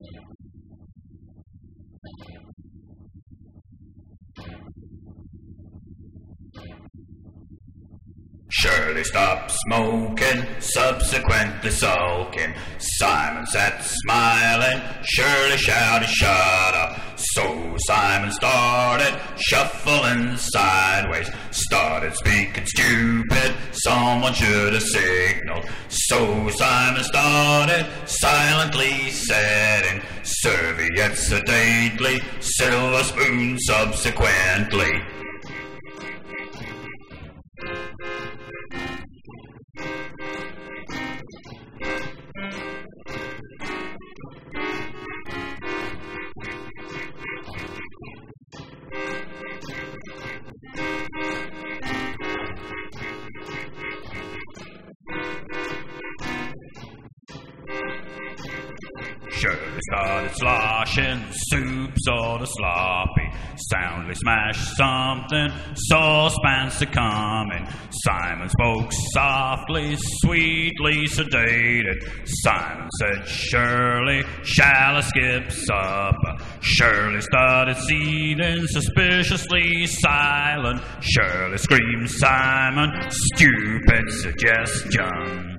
Shirley stopped smoking, subsequently sulking. Simon sat smiling, Shirley shouted, "Shut up!" So Simon started shuffling sideways, started speaking stupid, someone should have signaled. So Simon started silently setting serviettes sedately, silver spoon subsequently. Shirley started sloshing, soup sort of sloppy, soundly smashed something, saucepan succumbing. Simon spoke softly, sweetly sedated. Simon said, "Shirley, shall I skip supper?" Shirley started seething, suspiciously silent. Shirley screamed, "Simon, stupid suggestion."